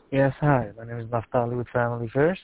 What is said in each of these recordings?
Yes, hi. My name is Naftali with Family First.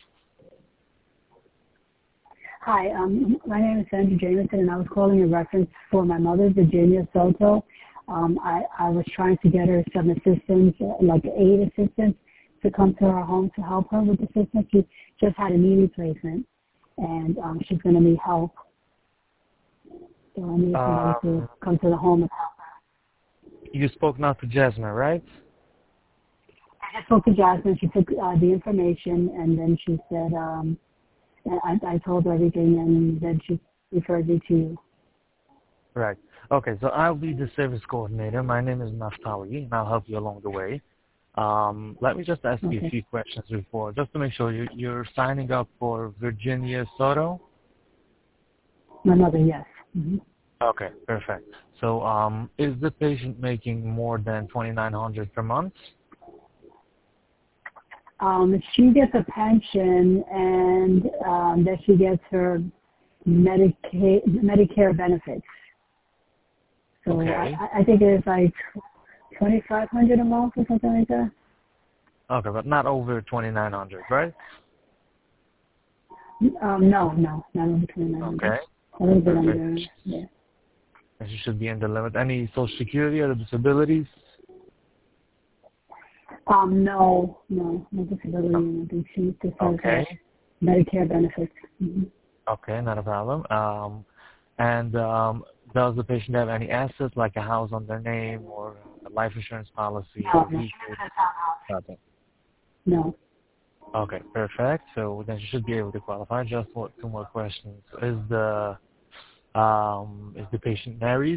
Hi, my name is Sandra Jameson, and I was calling in reference for my mother, Virginia Soto. I was trying to get her some assistance, like aid assistance, to come to her home to help her with assistance. She just had a knee replacement, and she's going to need help. So I need somebody to Um, come to the home and help her. you spoke now to Jasmine, right? I just spoke to Jasmine. She took the information, and then she said, I told her everything, and then she referred me to you. Right. Okay, so I'll be the service coordinator. My name is Naftali, and I'll help you along the way. Let me just ask you a Okay. few questions before, just to make sure you're signing up for Virginia Soto. My mother, yes. Mm-hmm. Okay, perfect. So, is the patient making more than 2,900 per month? She gets a pension, and then she gets her Medicare benefits. So Okay. I think it is like 2,500 a month or something like that. Okay, but not over 2,900, right? No, not over 2,900. Okay. A little bit Perfect. under. Yeah. And she should be in the limit. Any social security or disabilities? No disability No. or anything. She just has her Okay. Medicare benefits. Mm-hmm. Okay, not a problem. And does the patient have any assets like a house on their name or a life insurance policy No, or she lives vehicle? in a townhouse. Nothing. No, Okay, perfect. So then she should be able to qualify. Just two more questions. Is the patient married?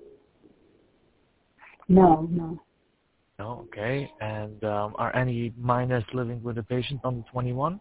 no. No. Okay. And are any minors living with the patient under 21?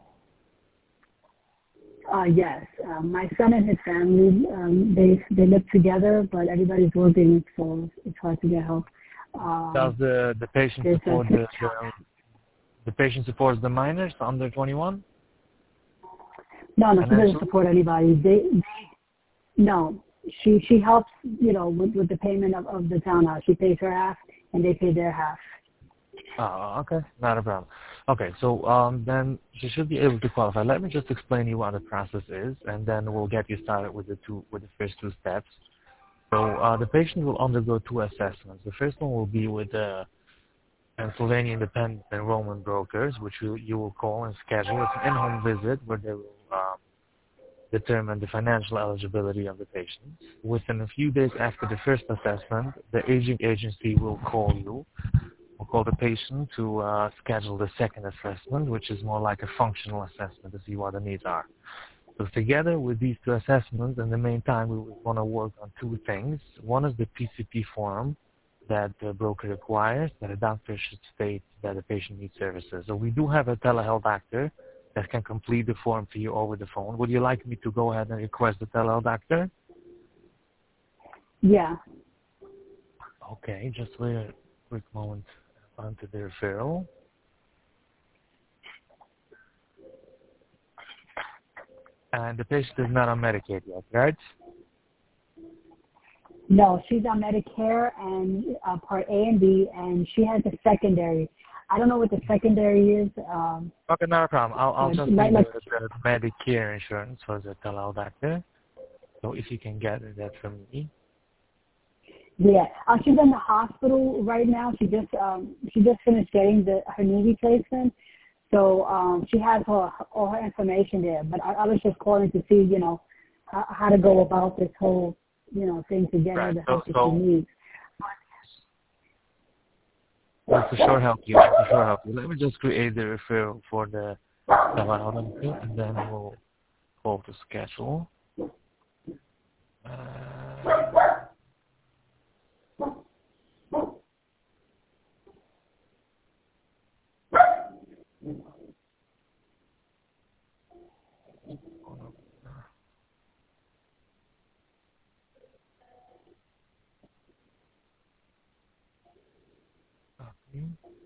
Yes, my son and his family, they live together, but everybody's working, so it's hard to get help. Does the patient There's support three the patient supports the minors under 21 no, she doesn't financially? support anybody. No, she helps, with the payment of the townhouse. She pays her half, and they pay their half. Oh, okay, not a problem. Okay, so then she should be able to qualify. Let me just explain you what the process is, and then we'll get you started with the first two steps. So the patient will undergo two assessments. The first one will be with the Pennsylvania Independent Enrollment Brokers, which you will call and schedule. It's an in-home visit where they will determine the financial eligibility of the patient. Within a few days after the first assessment, the aging agency will call you. We'll call the patient to schedule the second assessment, which is more like a functional assessment to see what the needs are. So together with these two assessments, in the meantime, we want to work on two things. One is the PCP form that the broker requires, that a doctor should state that the patient needs services. So we do have a telehealth doctor that can complete the form for you over the phone. Would you like me to go ahead and request the telehealth doctor? Yeah. Okay, just wait a quick moment onto the referral. And the patient is not on Medicaid yet, right? No, she's on Medicare and Part A and B, and she has a secondary. I don't know what the secondary is. Okay, not a problem. I'll But just need the Medicare insurance for the telehealth doctor. So if you can get that from me. yeah, she's in the hospital right now. She just finished getting her knee replacement, so she has all her information there. But I was just calling to see, how to go about this whole, thing to get her Right. the So help that she so needs. well, to sure help you. To sure help you. Let me just create the referral for the telehealth doctor, and then we'll call to schedule. Okay.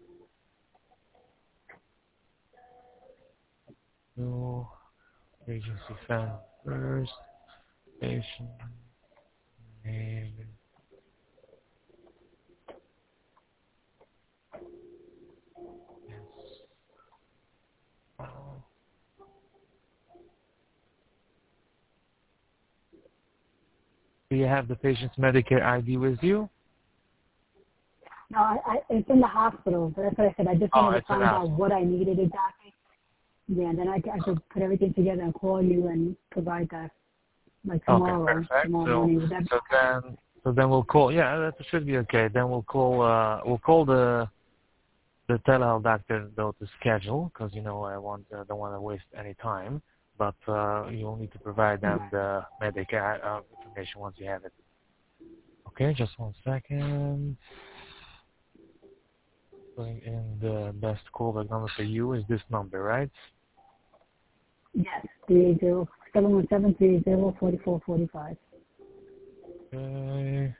So agency fan first. Patient name. Yes. you have the patient's Medicare ID with you? No, it's in the hospital. So that's what I said. I just wanted to find out what I needed exactly. Yeah, and then I could put everything together and call you and provide that like tomorrow. Okay, perfect. Tomorrow morning. So then we'll call. Yeah, that should be okay. Then we'll call the telehealth doctor though to schedule, because I don't want to waste any time. But you'll need to provide them the Medicare information once you have it. Okay, just 1 second. Putting in the best callback number for you is this number, right? Yes, 717-380-4445. Okay.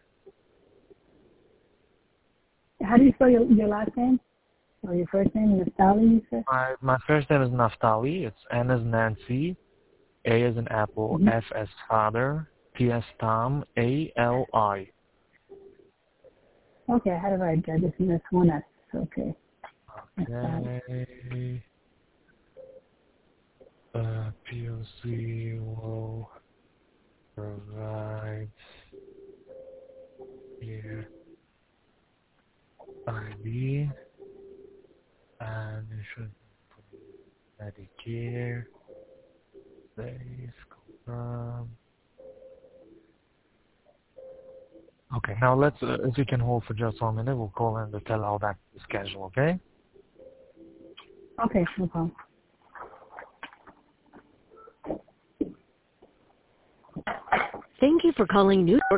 How do you spell your last name? Or your first name? Naftali, you said? My first name is Naftali. It's N as Nancy, A as in Apple, F as Father, T as Tom, A-L-I. Okay, I had it right. I just missed one S. Okay. Okay. POC will provide your ID and you should put Medicare. Please confirm. Okay, now let's, if you can hold for just 1 minute, we'll call in the telehealth back to the schedule, okay? Okay, no problem. Thank you for calling New York.